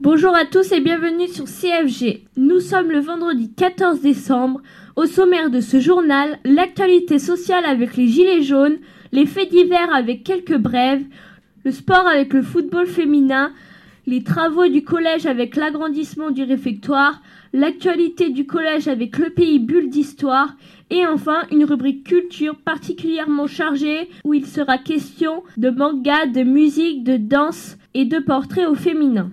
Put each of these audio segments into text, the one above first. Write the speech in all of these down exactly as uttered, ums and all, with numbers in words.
Bonjour à tous et bienvenue sur C F G. Nous sommes le vendredi quatorze décembre. Au sommaire de ce journal, l'actualité sociale avec les gilets jaunes, les faits divers avec quelques brèves, le sport avec le football féminin, les travaux du collège avec l'agrandissement du réfectoire, l'actualité du collège avec le pays bulle d'histoire et enfin une rubrique culture particulièrement chargée où il sera question de manga, de musique, de danse et de portraits au féminin.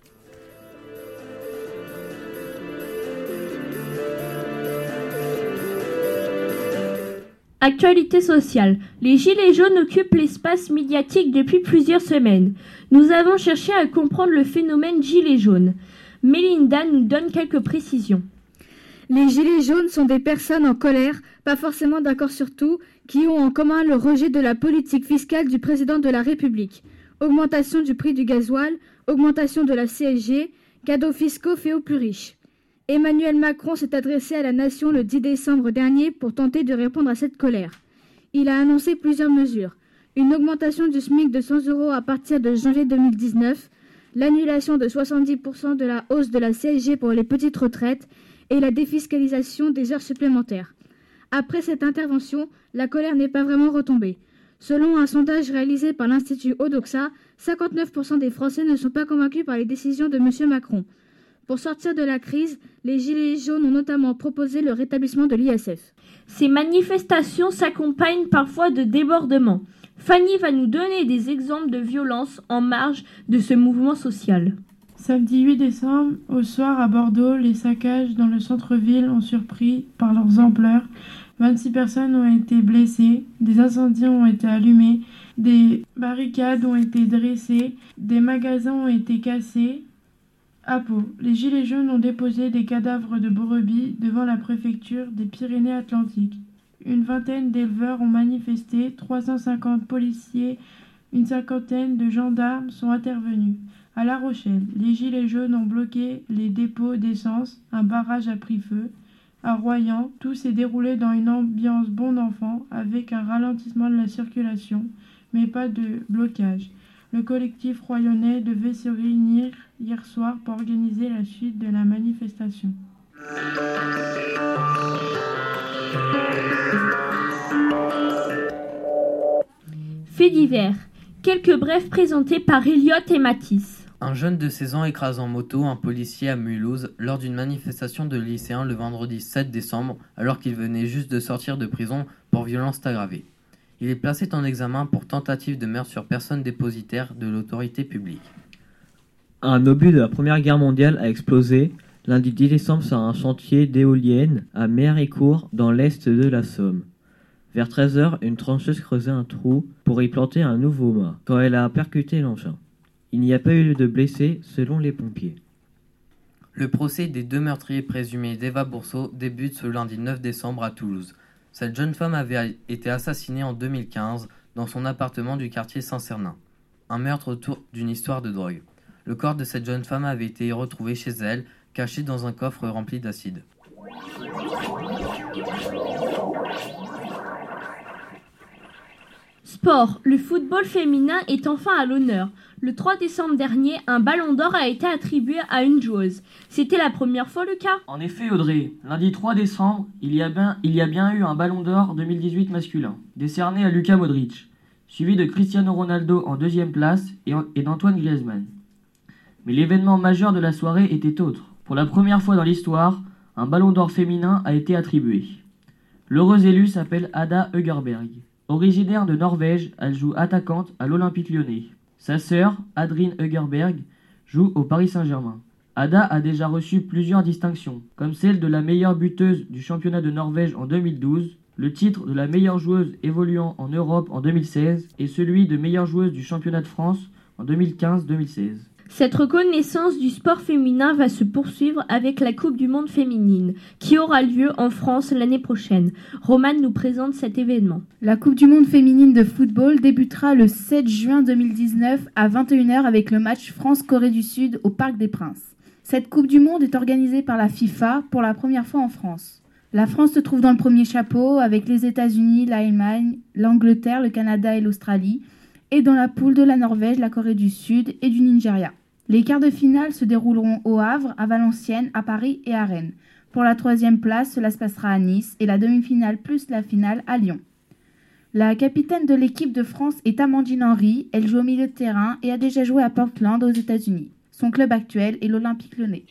Actualité sociale. Les gilets jaunes occupent l'espace médiatique depuis plusieurs semaines. Nous avons cherché à comprendre le phénomène gilets jaunes. Mélinda nous donne quelques précisions. Les gilets jaunes sont des personnes en colère, pas forcément d'accord sur tout, qui ont en commun le rejet de la politique fiscale du président de la République. Augmentation du prix du gasoil, augmentation de la C S G, cadeaux fiscaux faits aux plus riches. Emmanuel Macron s'est adressé à la nation le dix décembre dernier pour tenter de répondre à cette colère. Il a annoncé plusieurs mesures. Une augmentation du SMIC de cent euros à partir de janvier deux mille dix-neuf, l'annulation de soixante-dix pour cent de la hausse de la C S G pour les petites retraites et la défiscalisation des heures supplémentaires. Après cette intervention, la colère n'est pas vraiment retombée. Selon un sondage réalisé par l'Institut Odoxa, cinquante-neuf pour cent des Français ne sont pas convaincus par les décisions de M. Macron. Pour sortir de la crise, les Gilets jaunes ont notamment proposé le rétablissement de l'I S F. Ces manifestations s'accompagnent parfois de débordements. Fanny va nous donner des exemples de violences en marge de ce mouvement social. Samedi huit décembre, au soir à Bordeaux, les saccages dans le centre-ville ont surpris par leurs ampleurs. vingt-six personnes ont été blessées, des incendies ont été allumés, des barricades ont été dressées, des magasins ont été cassés. À Pau, les gilets jaunes ont déposé des cadavres de brebis devant la préfecture des Pyrénées-Atlantiques. Une vingtaine d'éleveurs ont manifesté, trois cent cinquante policiers, une cinquantaine de gendarmes sont intervenus. À La Rochelle, les gilets jaunes ont bloqué les dépôts d'essence, un barrage a pris feu. À Royan, tout s'est déroulé dans une ambiance bon enfant avec un ralentissement de la circulation, mais pas de blocage. Le collectif royonnais devait se réunir hier soir pour organiser la suite de la manifestation. Faits divers. Quelques brèves présentés par Elliot et Mathis. Un jeune de seize ans écrase en moto un policier à Mulhouse lors d'une manifestation de lycéens le vendredi sept décembre alors qu'il venait juste de sortir de prison pour violence aggravée. Il est placé en examen pour tentative de meurtre sur personne dépositaire de l'autorité publique. Un obus de la Première Guerre mondiale a explosé lundi dix décembre sur un chantier d'éoliennes à Méricourt dans l'est de la Somme. Vers treize heures, une trancheuse creusait un trou pour y planter un nouveau mât quand elle a percuté l'engin. Il n'y a pas eu de blessés selon les pompiers. Le procès des deux meurtriers présumés d'Eva Bourseau débute ce lundi neuf décembre à Toulouse. Cette jeune femme avait été assassinée en deux mille quinze dans son appartement du quartier Saint-Cernin. Un meurtre autour d'une histoire de drogue. Le corps de cette jeune femme avait été retrouvé chez elle, caché dans un coffre rempli d'acide. Sport. Le football féminin est enfin à l'honneur. Le trois décembre dernier, un ballon d'or a été attribué à une joueuse. C'était la première fois, Lucas ? En effet, Audrey, lundi trois décembre, il y a bien, il y a bien eu un ballon d'or deux mille dix-huit masculin, décerné à Luka Modric, suivi de Cristiano Ronaldo en deuxième place et, en, et d'Antoine Griezmann. Mais l'événement majeur de la soirée était autre. Pour la première fois dans l'histoire, un ballon d'or féminin a été attribué. L'heureuse élue s'appelle Ada Hegerberg. Originaire de Norvège, elle joue attaquante à l'Olympique lyonnais. Sa sœur, Adrine Hegerberg, joue au Paris Saint-Germain. Ada a déjà reçu plusieurs distinctions, comme celle de la meilleure buteuse du championnat de Norvège en deux mille douze, le titre de la meilleure joueuse évoluant en Europe en deux mille seize et celui de meilleure joueuse du championnat de France en deux mille quinze deux mille seize. Cette reconnaissance du sport féminin va se poursuivre avec la Coupe du Monde féminine, qui aura lieu en France l'année prochaine. Romane nous présente cet événement. La Coupe du Monde féminine de football débutera le sept juin deux mille dix-neuf à vingt et une heures avec le match France-Corée du Sud au Parc des Princes. Cette Coupe du Monde est organisée par la FIFA pour la première fois en France. La France se trouve dans le premier chapeau avec les États-Unis, l'Allemagne, l'Angleterre, le Canada et l'Australie, et dans la poule de la Norvège, la Corée du Sud et du Nigeria. Les quarts de finale se dérouleront au Havre, à Valenciennes, à Paris et à Rennes. Pour la troisième place, cela se passera à Nice et la demi-finale plus la finale à Lyon. La capitaine de l'équipe de France est Amandine Henry. Elle joue au milieu de terrain et a déjà joué à Portland aux États-Unis. Son club actuel est l'Olympique Lyonnais.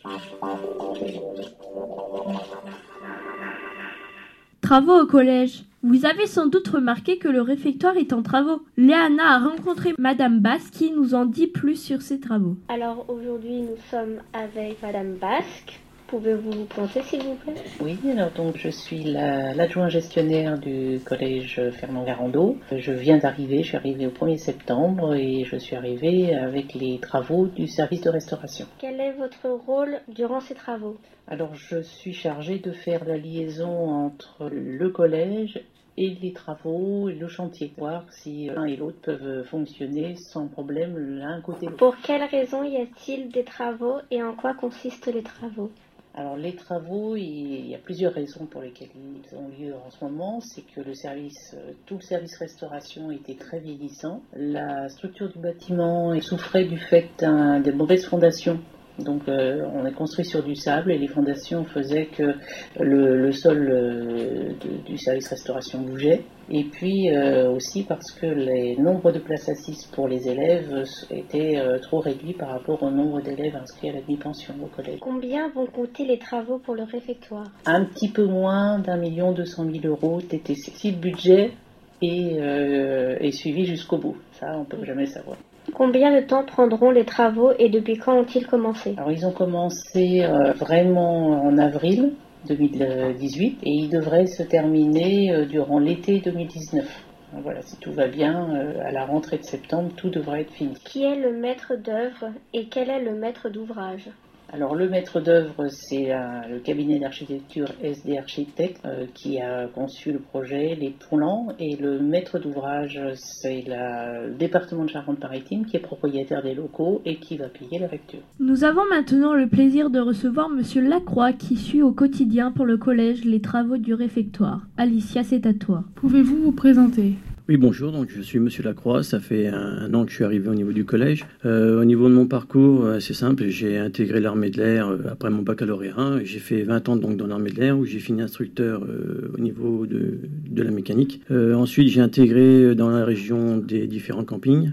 Travaux au collège. Vous avez sans doute remarqué que le réfectoire est en travaux. Léana a rencontré Madame Basque qui nous en dit plus sur ses travaux. Alors aujourd'hui nous sommes avec Madame Basque. Pouvez-vous vous présenter s'il vous plaît? Oui, alors donc je suis la, l'adjoint gestionnaire du collège Fernand Garando. Je viens d'arriver, je suis arrivée au premier septembre et je suis arrivée avec les travaux du service de restauration. Quel est votre rôle durant ces travaux? Alors je suis chargée de faire la liaison entre le collège et les travaux et le chantier, voir si l'un et l'autre peuvent fonctionner sans problème l'un côté l'autre. Pour quelles raisons y a-t-il des travaux et en quoi consistent les travaux? Alors les travaux, il y a plusieurs raisons pour lesquelles ils ont lieu en ce moment. C'est que le service, tout le service restauration était très vieillissant. La structure du bâtiment souffrait du fait d'un, des mauvaises fondations. Donc euh, on est construit sur du sable et les fondations faisaient que le, le sol euh, de, du service restauration bougeait. Et puis euh, aussi parce que les nombres de places assises pour les élèves étaient euh, trop réduits par rapport au nombre d'élèves inscrits à la demi-pension au collège. Combien vont coûter les travaux pour le réfectoire? Un petit peu moins d'un million deux cent mille euros T T C. Si le budget est, euh, est suivi jusqu'au bout, ça on ne peut jamais le savoir. Combien de temps prendront les travaux et depuis quand ont-ils commencé? Alors ils ont commencé euh, vraiment en avril deux mille dix-huit et ils devraient se terminer euh, durant l'été deux mille dix-neuf. Donc, voilà, si tout va bien, euh, à la rentrée de septembre, tout devrait être fini. Qui est le maître d'œuvre et quel est le maître d'ouvrage? Alors le maître d'œuvre, c'est euh, le cabinet d'architecture S D Architecte euh, qui a conçu le projet, les plans, et le maître d'ouvrage, c'est la, le département de Charente-Maritime qui est propriétaire des locaux et qui va payer la facture. Nous avons maintenant le plaisir de recevoir Monsieur Lacroix qui suit au quotidien pour le collège les travaux du réfectoire. Alicia, c'est à toi. Pouvez-vous vous présenter? Oui, bonjour, donc je suis Monsieur Lacroix, ça fait un an que je suis arrivé au niveau du collège. Euh, au niveau de mon parcours, euh, c'est simple, j'ai intégré l'armée de l'air euh, après mon baccalauréat. J'ai fait vingt ans donc, dans l'armée de l'air où j'ai fini instructeur euh, au niveau de, de la mécanique. Euh, ensuite, j'ai intégré dans la région des différents campings.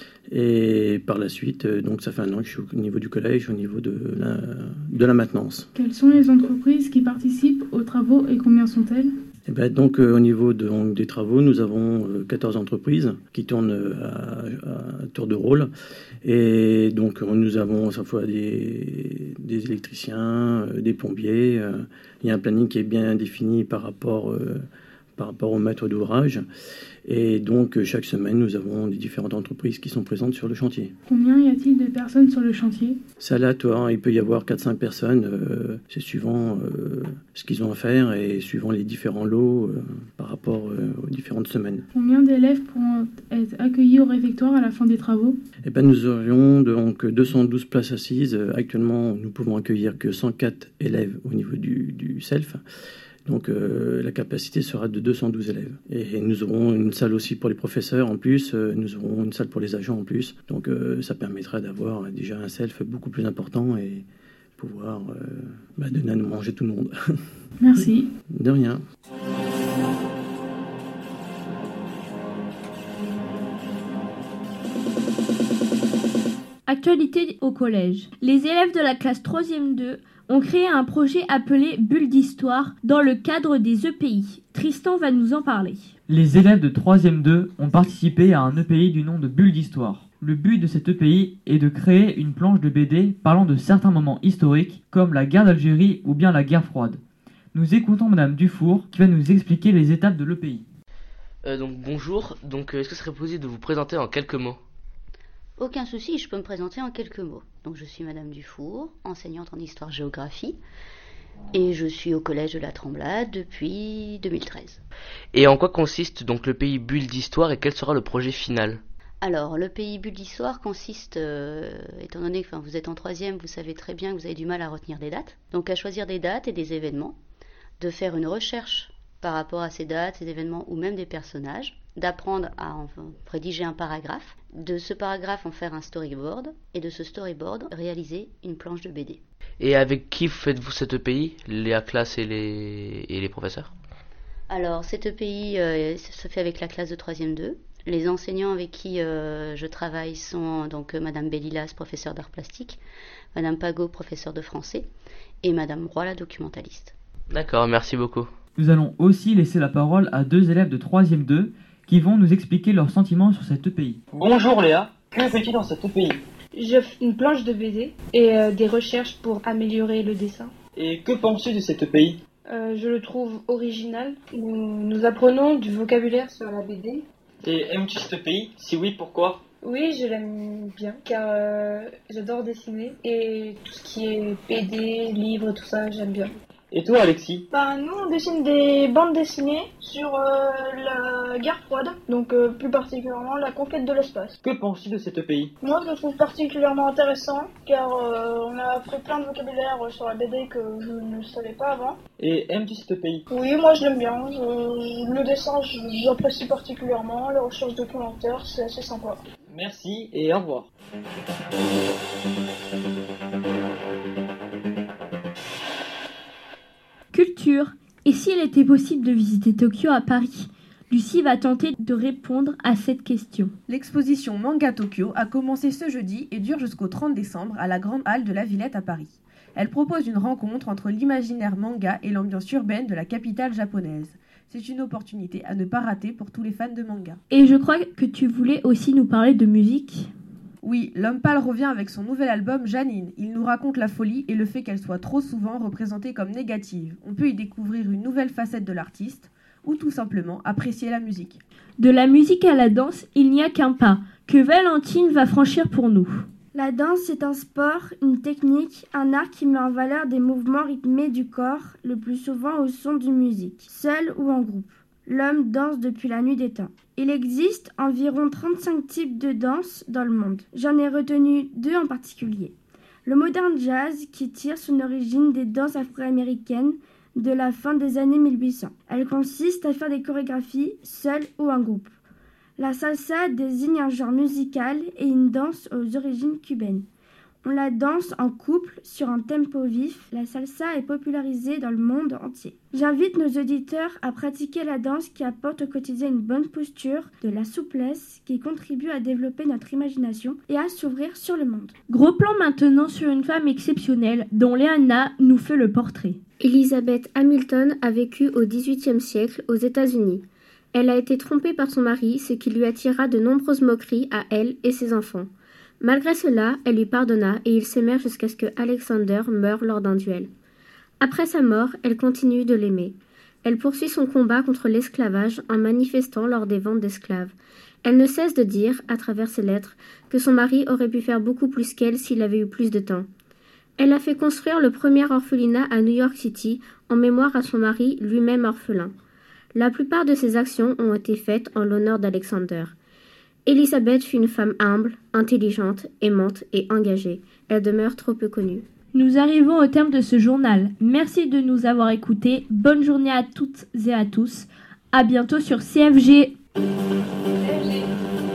Et par la suite, euh, donc ça fait un an que je suis au niveau du collège, au niveau de la, de la maintenance. Quelles sont les entreprises qui participent aux travaux et combien sont-elles? Eh ben, donc, euh, au niveau de, donc, des travaux, nous avons euh, quatorze entreprises qui tournent euh, à, à tour de rôle. Et donc, euh, nous avons à chaque fois des, des électriciens, euh, des plombiers. Euh, il y a un planning qui est bien défini par rapport, euh, par rapport au maître d'ouvrage. Et donc, chaque semaine, nous avons des différentes entreprises qui sont présentes sur le chantier. Combien y a-t-il de personnes sur le chantier? C'est aléatoire, il peut y avoir quatre à cinq personnes, euh, c'est suivant euh, ce qu'ils ont à faire et suivant les différents lots euh, par rapport euh, aux différentes semaines. Combien d'élèves pourront être accueillis au réfectoire à la fin des travaux? Eh ben, nous aurions donc deux cent douze places assises. Actuellement, nous pouvons accueillir que cent quatre élèves au niveau du, du self. Donc euh, la capacité sera de deux cent douze élèves. Et, et nous aurons une salle aussi pour les professeurs en plus, euh, nous aurons une salle pour les agents en plus. Donc euh, ça permettra d'avoir déjà un self beaucoup plus important et pouvoir euh, bah, donner à nous manger tout le monde. Merci. De rien. Actualité au collège. Les élèves de la classe troisième deux ont créé un projet appelé Bulle d'Histoire dans le cadre des E P I. Tristan va nous en parler. Les élèves de troisième deux ont participé à un E P I du nom de Bulle d'Histoire. Le but de cet E P I est de créer une planche de B D parlant de certains moments historiques comme la guerre d'Algérie ou bien la guerre froide. Nous écoutons Madame Dufour qui va nous expliquer les étapes de l'E P I. Euh, donc bonjour, donc euh, est-ce que ce serait possible de vous présenter en quelques mots? Aucun souci, je peux me présenter en quelques mots. Donc je suis Madame Dufour, enseignante en histoire-géographie, et je suis au collège de la Tremblade depuis deux mille treize. Et en quoi consiste donc le pays Bulle d'Histoire et quel sera le projet final? Alors, le pays Bulle d'Histoire consiste, euh, étant donné que enfin, vous êtes en troisième, vous savez très bien que vous avez du mal à retenir des dates, donc à choisir des dates et des événements, de faire une recherche par rapport à ces dates, ces événements ou même des personnages, d'apprendre à en rédiger un paragraphe, de ce paragraphe en faire un storyboard et de ce storyboard réaliser une planche de B D. Et avec qui faites-vous cette E P I, la classe et les, et les professeurs? Alors, cette E P I euh, se fait avec la classe de troisième deux. Les enseignants avec qui euh, je travaille sont donc euh, Madame Bellilas, professeure d'art plastique, Madame Pagot, professeure de français, et Madame Roy, la documentaliste. D'accord, merci beaucoup. Nous allons aussi laisser la parole à deux élèves de troisième deux qui vont nous expliquer leurs sentiments sur cette E P I. Bonjour Léa, que fais-tu dans cette E P I? Je fais une planche de B D et euh, des recherches pour améliorer le dessin. Et que penses-tu de cette E P I? euh, Je le trouve original. Nous, nous apprenons du vocabulaire sur la B D. Et aimes-tu cette E P I? Si oui, pourquoi? Oui, je l'aime bien car euh, j'adore dessiner et tout ce qui est B D, livres, tout ça, j'aime bien. Et toi Alexis? Bah, nous on dessine des bandes dessinées sur euh, la guerre froide, donc euh, plus particulièrement la conquête de l'espace. Que penses-tu de cette E P I? Moi je le trouve particulièrement intéressant car euh, on a appris plein de vocabulaire sur la B D que je ne savais pas avant. Et aimes-tu cette E P I? Oui, moi je l'aime bien, je, le dessin j'apprécie particulièrement, les recherches documentaires c'est assez sympa. Merci et au revoir. Culture. Et s'il était possible de visiter Tokyo à Paris? Lucie va tenter de répondre à cette question. L'exposition Manga Tokyo a commencé ce jeudi et dure jusqu'au trente décembre à la Grande Halle de la Villette à Paris. Elle propose une rencontre entre l'imaginaire manga et l'ambiance urbaine de la capitale japonaise. C'est une opportunité à ne pas rater pour tous les fans de manga. Et je crois que tu voulais aussi nous parler de musique. Oui, l'homme pâle revient avec son nouvel album Janine. Il nous raconte la folie et le fait qu'elle soit trop souvent représentée comme négative. On peut y découvrir une nouvelle facette de l'artiste ou tout simplement apprécier la musique. De la musique à la danse, il n'y a qu'un pas que Valentine va franchir pour nous. La danse, c'est un sport, une technique, un art qui met en valeur des mouvements rythmés du corps, le plus souvent au son d'une musique, seul ou en groupe. L'homme danse depuis la nuit des temps. Il existe environ trente-cinq types de danse dans le monde. J'en ai retenu deux en particulier. Le modern jazz qui tire son origine des danses afro-américaines de la fin des années mille huit cents. Elle consiste à faire des chorégraphies seul ou en groupe. La salsa désigne un genre musical et une danse aux origines cubaines. On la danse en couple sur un tempo vif. La salsa est popularisée dans le monde entier. J'invite nos auditeurs à pratiquer la danse qui apporte au quotidien une bonne posture, de la souplesse, qui contribue à développer notre imagination et à s'ouvrir sur le monde. Gros plan maintenant sur une femme exceptionnelle dont Léana nous fait le portrait. Elizabeth Hamilton a vécu au dix-huitième siècle aux États-Unis. Elle a été trompée par son mari, ce qui lui attira de nombreuses moqueries à elle et ses enfants. Malgré cela, elle lui pardonna et ils s'aimèrent jusqu'à ce que Alexander meure lors d'un duel. Après sa mort, elle continue de l'aimer. Elle poursuit son combat contre l'esclavage en manifestant lors des ventes d'esclaves. Elle ne cesse de dire, à travers ses lettres, que son mari aurait pu faire beaucoup plus qu'elle s'il avait eu plus de temps. Elle a fait construire le premier orphelinat à New York City en mémoire à son mari, lui-même orphelin. La plupart de ses actions ont été faites en l'honneur d'Alexander. Elisabeth fut une femme humble, intelligente, aimante et engagée. Elle demeure trop peu connue. Nous arrivons au terme de ce journal. Merci de nous avoir écoutés. Bonne journée à toutes et à tous. À bientôt sur C F G. C F G.